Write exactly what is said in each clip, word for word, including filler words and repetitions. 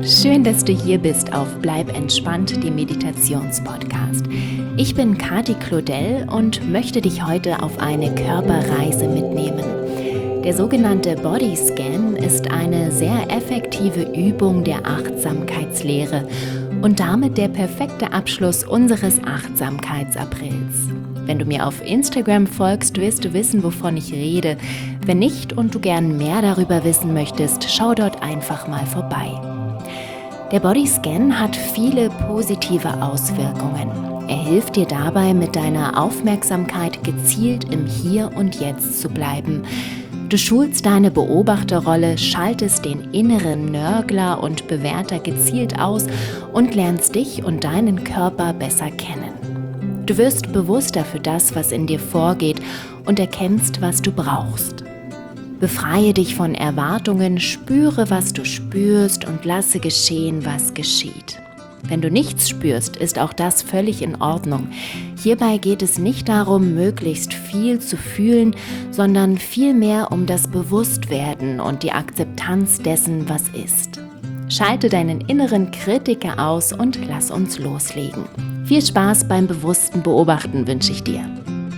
Schön, dass du hier bist auf Bleib entspannt, dem Meditationspodcast. Ich bin Kati Claudel und möchte dich heute auf eine Körperreise mitnehmen. Der sogenannte Bodyscan ist eine sehr effektive Übung der Achtsamkeitslehre und damit der perfekte Abschluss unseres Achtsamkeitsaprils. Wenn du mir auf Instagram folgst, wirst du wissen, wovon ich rede. Wenn nicht und du gern mehr darüber wissen möchtest, schau dort einfach mal vorbei. Der Bodyscan hat viele positive Auswirkungen. Er hilft dir dabei, mit deiner Aufmerksamkeit gezielt im Hier und Jetzt zu bleiben. Du schulst deine Beobachterrolle, schaltest den inneren Nörgler und Bewerter gezielt aus und lernst dich und deinen Körper besser kennen. Du wirst bewusster für das, was in dir vorgeht und erkennst, was du brauchst. Befreie dich von Erwartungen, spüre, was du spürst und lasse geschehen, was geschieht. Wenn du nichts spürst, ist auch das völlig in Ordnung. Hierbei geht es nicht darum, möglichst viel zu fühlen, sondern vielmehr um das Bewusstwerden und die Akzeptanz dessen, was ist. Schalte deinen inneren Kritiker aus und lass uns loslegen. Viel Spaß beim bewussten Beobachten wünsche ich dir.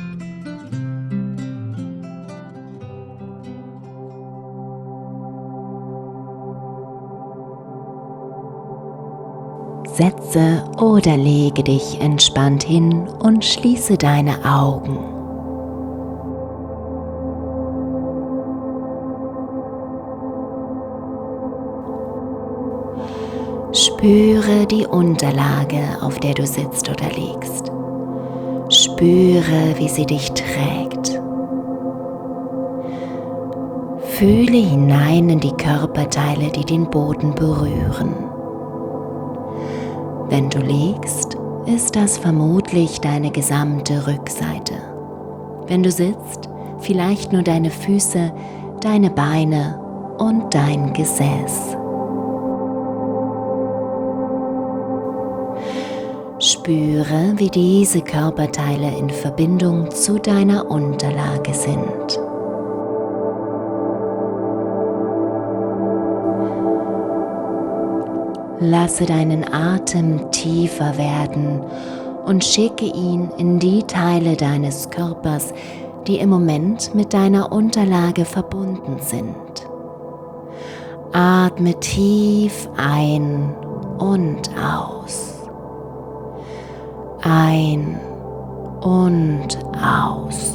Setze oder lege dich entspannt hin und schließe deine Augen. Spüre die Unterlage, auf der du sitzt oder liegst. Spüre, wie sie dich trägt. Fühle hinein in die Körperteile, die den Boden berühren. Wenn du liegst, ist das vermutlich deine gesamte Rückseite. Wenn du sitzt, vielleicht nur deine Füße, deine Beine und dein Gesäß. Spüre, wie diese Körperteile in Verbindung zu deiner Unterlage sind. Lasse deinen Atem tiefer werden und schicke ihn in die Teile deines Körpers, die im Moment mit deiner Unterlage verbunden sind. Atme tief ein und aus. Ein und aus.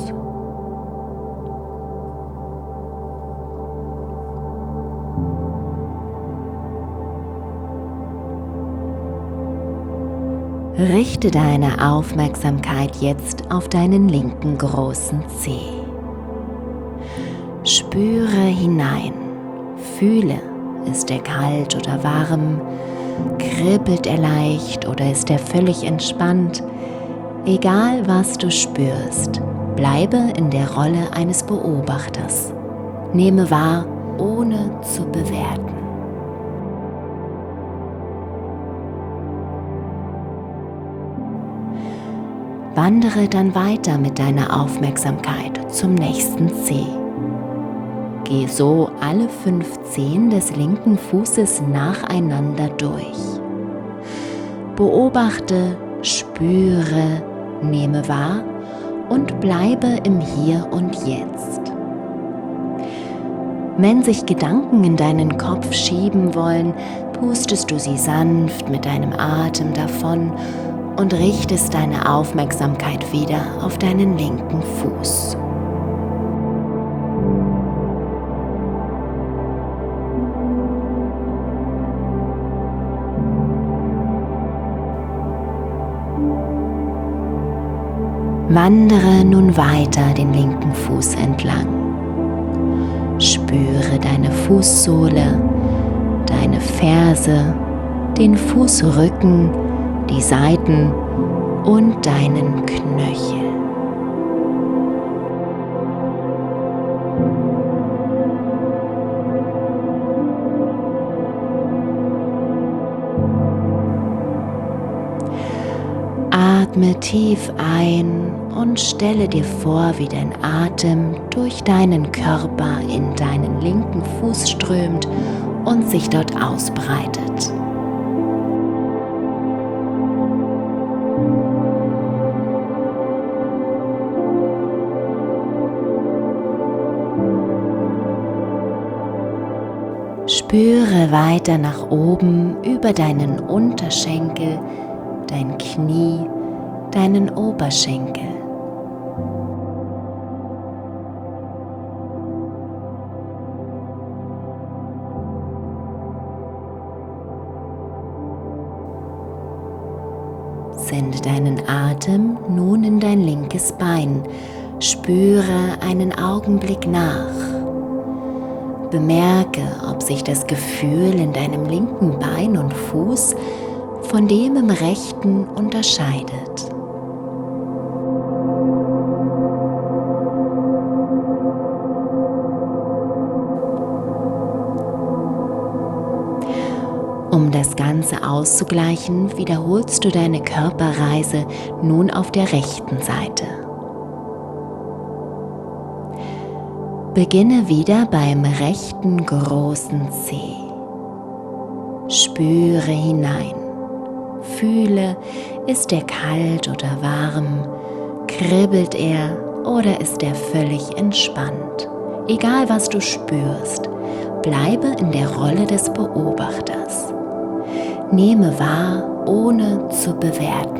Richte deine Aufmerksamkeit jetzt auf deinen linken großen Zeh. Spüre hinein, fühle, ist er kalt oder warm, kribbelt er leicht oder ist er völlig entspannt? Egal was du spürst, bleibe in der Rolle eines Beobachters. Nehme wahr, ohne zu bewerten. Wandere dann weiter mit deiner Aufmerksamkeit zum nächsten Zeh. Geh so alle fünf Zehen des linken Fußes nacheinander durch. Beobachte, spüre, nehme wahr und bleibe im Hier und Jetzt. Wenn sich Gedanken in deinen Kopf schieben wollen, pustest du sie sanft mit deinem Atem davon und richtest deine Aufmerksamkeit wieder auf deinen linken Fuß. Wandere nun weiter den linken Fuß entlang. Spüre deine Fußsohle, deine Ferse, den Fußrücken, die Seiten und deinen Knöchel. Atme tief ein und stelle dir vor, wie dein Atem durch deinen Körper in deinen linken Fuß strömt und sich dort ausbreitet. Spüre weiter nach oben über deinen Unterschenkel, dein Knie, deinen Oberschenkel. Sende deinen Atem nun in dein linkes Bein. Spüre einen Augenblick nach. Bemerke, ob sich das Gefühl in deinem linken Bein und Fuß von dem im rechten unterscheidet. Um das Ganze auszugleichen, wiederholst du deine Körperreise nun auf der rechten Seite. Beginne wieder beim rechten großen Zeh. Spüre hinein. Fühle, ist er kalt oder warm? Kribbelt er oder ist er völlig entspannt? Egal was du spürst, bleibe in der Rolle des Beobachters. Nehme wahr, ohne zu bewerten.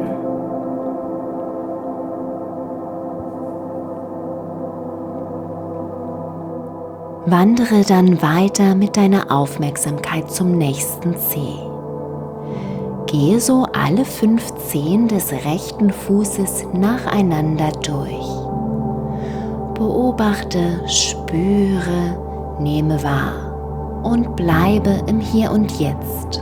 Wandere dann weiter mit deiner Aufmerksamkeit zum nächsten Zeh. Gehe so alle fünf Zehen des rechten Fußes nacheinander durch. Beobachte, spüre, nehme wahr und bleibe im Hier und Jetzt.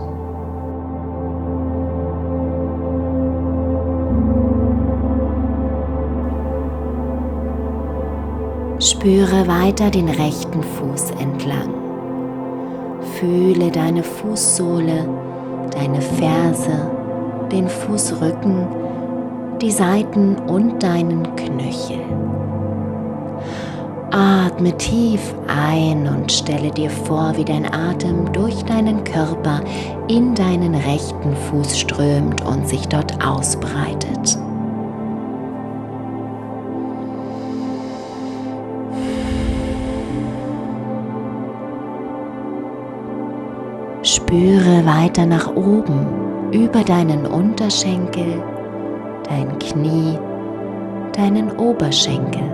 Spüre weiter den rechten Fuß entlang. Fühle deine Fußsohle, deine Ferse, den Fußrücken, die Seiten und deinen Knöchel. Atme tief ein und stelle dir vor, wie dein Atem durch deinen Körper in deinen rechten Fuß strömt und sich dort ausbreitet. Spüre weiter nach oben über deinen Unterschenkel, dein Knie, deinen Oberschenkel.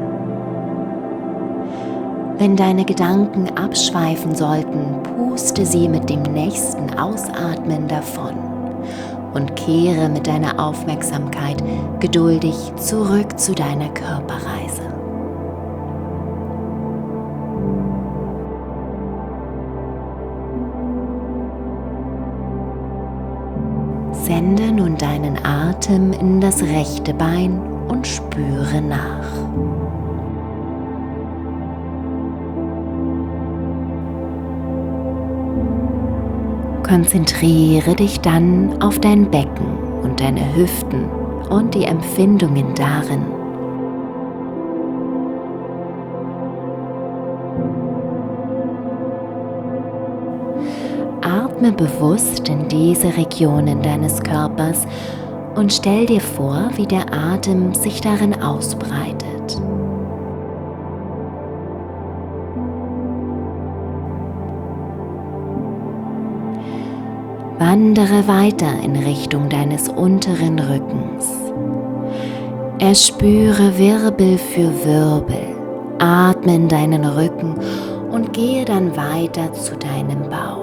Wenn deine Gedanken abschweifen sollten, puste sie mit dem nächsten Ausatmen davon und kehre mit deiner Aufmerksamkeit geduldig zurück zu deiner Körperreise. Sende nun deinen Atem in das rechte Bein und spüre nach. Konzentriere dich dann auf dein Becken und deine Hüften und die Empfindungen darin. Atme bewusst in diese Regionen deines Körpers und stell dir vor, wie der Atem sich darin ausbreitet. Wandere weiter in Richtung deines unteren Rückens. Erspüre Wirbel für Wirbel. Atme in deinen Rücken und gehe dann weiter zu deinem Bauch.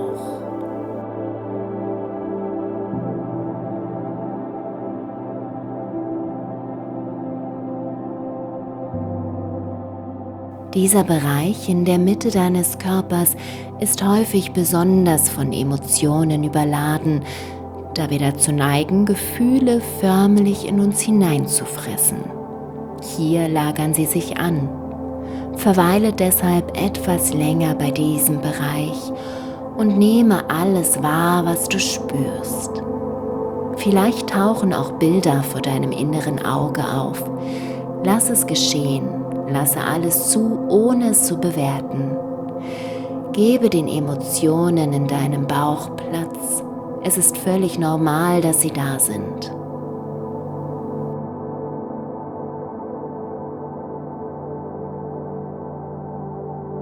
Dieser Bereich in der Mitte deines Körpers ist häufig besonders von Emotionen überladen, da wir dazu neigen, Gefühle förmlich in uns hineinzufressen. Hier lagern sie sich an. Verweile deshalb etwas länger bei diesem Bereich und nehme alles wahr, was du spürst. Vielleicht tauchen auch Bilder vor deinem inneren Auge auf. Lass es geschehen. Lasse alles zu, ohne es zu bewerten. Gebe den Emotionen in deinem Bauch Platz. Es ist völlig normal, dass sie da sind.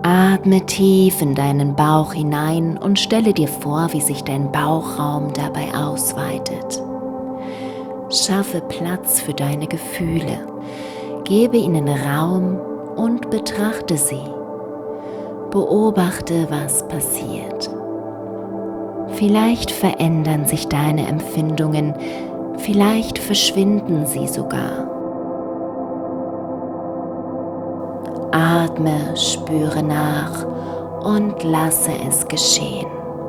Atme tief in deinen Bauch hinein und stelle dir vor, wie sich dein Bauchraum dabei ausweitet. Schaffe Platz für deine Gefühle, gebe ihnen Raum und betrachte sie. Beobachte, was passiert. Vielleicht verändern sich deine Empfindungen, vielleicht verschwinden sie sogar. Atme, spüre nach und lasse es geschehen.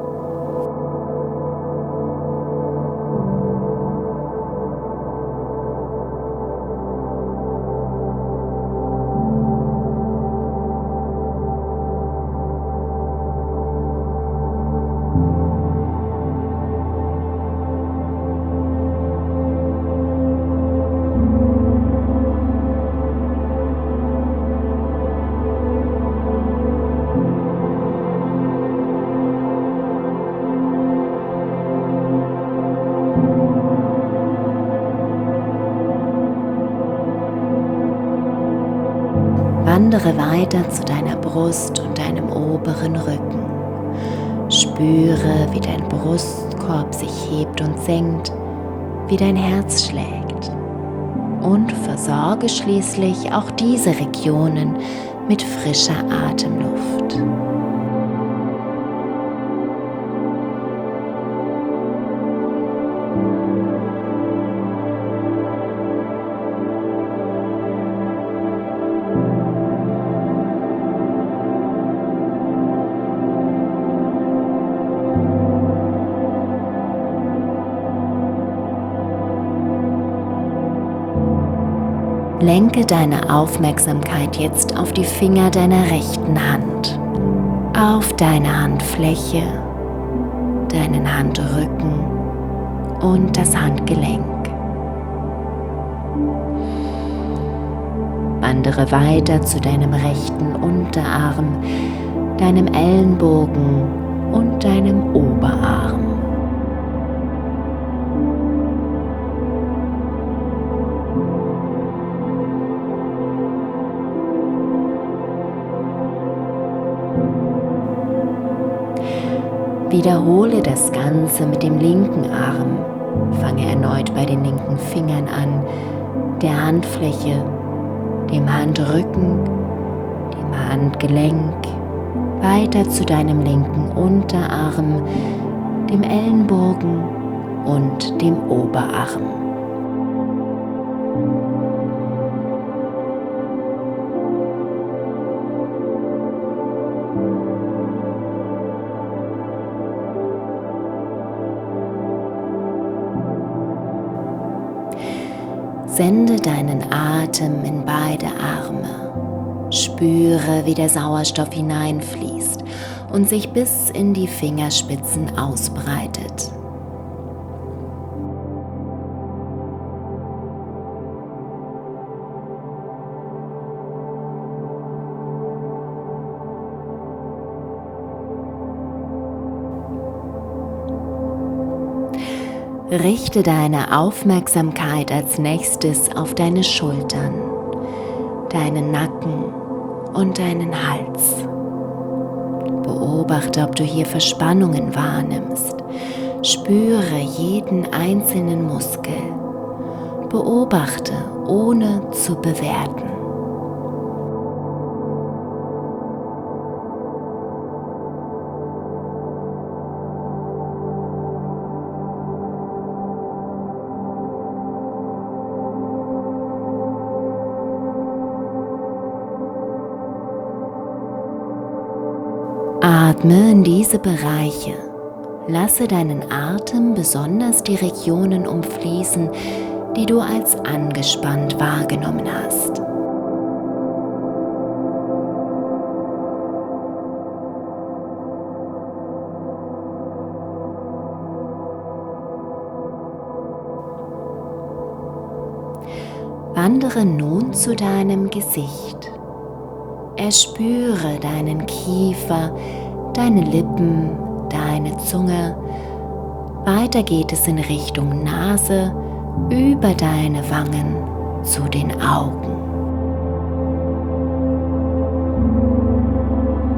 Wandere weiter zu deiner Brust und deinem oberen Rücken. Spüre, wie dein Brustkorb sich hebt und senkt, wie dein Herz schlägt. Und versorge schließlich auch diese Regionen mit frischer Atemluft. Lenke deine Aufmerksamkeit jetzt auf die Finger deiner rechten Hand, auf deine Handfläche, deinen Handrücken und das Handgelenk. Wandere weiter zu deinem rechten Unterarm, deinem Ellenbogen und deinem Oberarm. Wiederhole das Ganze mit dem linken Arm. Fange erneut bei den linken Fingern an, der Handfläche, dem Handrücken, dem Handgelenk, weiter zu deinem linken Unterarm, dem Ellenbogen und dem Oberarm. Sende deinen Atem in beide Arme. Spüre, wie der Sauerstoff hineinfließt und sich bis in die Fingerspitzen ausbreitet. Richte deine Aufmerksamkeit als nächstes auf deine Schultern, deinen Nacken und deinen Hals. Beobachte, ob du hier Verspannungen wahrnimmst. Spüre jeden einzelnen Muskel. Beobachte, ohne zu bewerten. Atme in diese Bereiche. Lasse deinen Atem besonders die Regionen umfließen, die du als angespannt wahrgenommen hast. Wandere nun zu deinem Gesicht. Erspüre deinen Kiefer, deine Lippen, deine Zunge. Weiter geht es in Richtung Nase, über deine Wangen zu den Augen.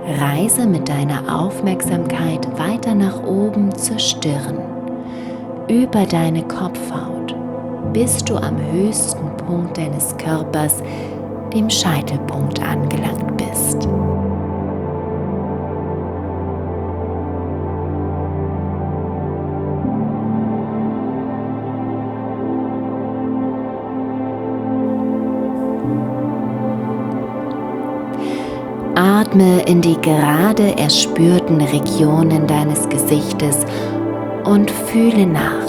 Reise mit deiner Aufmerksamkeit weiter nach oben zur Stirn, über deine Kopfhaut, bis du am höchsten Punkt deines Körpers, dem Scheitelpunkt, angelangt bist. Atme in die gerade erspürten Regionen deines Gesichtes und fühle nach.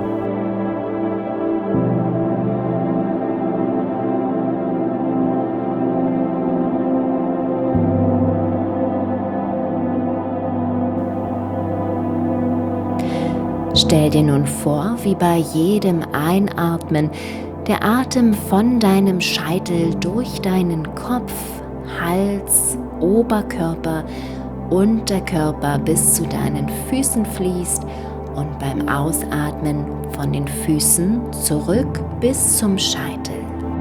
Stell dir nun vor, wie bei jedem Einatmen der Atem von deinem Scheitel durch deinen Kopf, Hals, Oberkörper, Unterkörper bis zu deinen Füßen fließt und beim Ausatmen von den Füßen zurück bis zum Scheitel.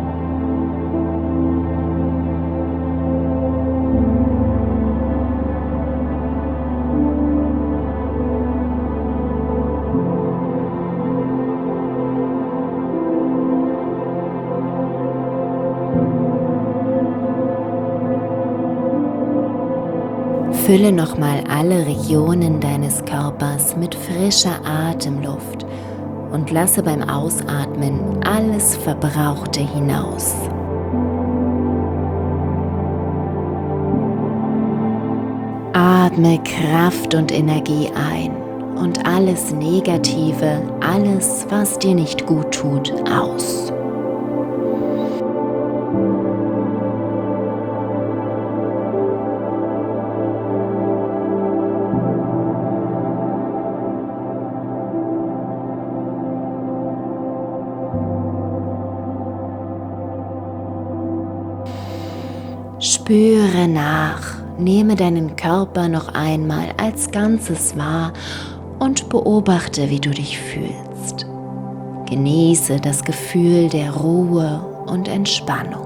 Fülle nochmal alle Regionen deines Körpers mit frischer Atemluft und lasse beim Ausatmen alles Verbrauchte hinaus. Atme Kraft und Energie ein und alles Negative, alles, was dir nicht gut tut, aus. Spüre nach, nehme deinen Körper noch einmal als Ganzes wahr und beobachte, wie du dich fühlst. Genieße das Gefühl der Ruhe und Entspannung.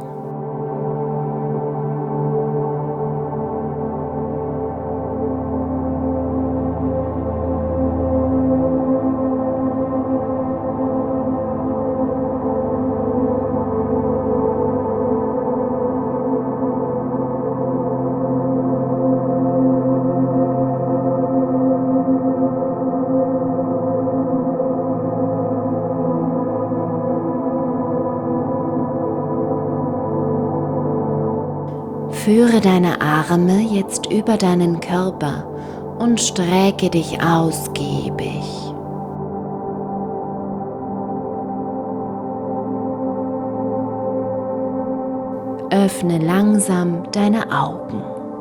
Führe deine Arme jetzt über deinen Körper und strecke dich ausgiebig. Öffne langsam deine Augen.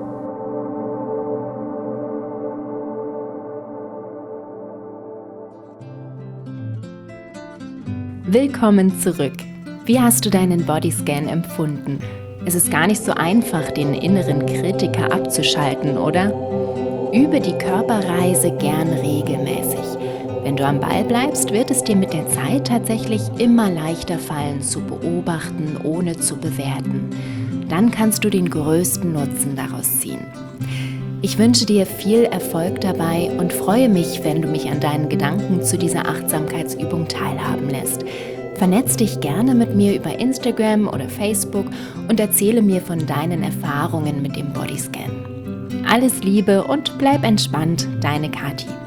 Willkommen zurück. Wie hast du deinen Bodyscan empfunden? Es ist gar nicht so einfach, den inneren Kritiker abzuschalten, oder? Übe die Körperreise gern regelmäßig. Wenn du am Ball bleibst, wird es dir mit der Zeit tatsächlich immer leichter fallen, zu beobachten, ohne zu bewerten. Dann kannst du den größten Nutzen daraus ziehen. Ich wünsche dir viel Erfolg dabei und freue mich, wenn du mich an deinen Gedanken zu dieser Achtsamkeitsübung teilhaben lässt. Vernetz dich gerne mit mir über Instagram oder Facebook und erzähle mir von deinen Erfahrungen mit dem Bodyscan. Alles Liebe und bleib entspannt, deine Kathi.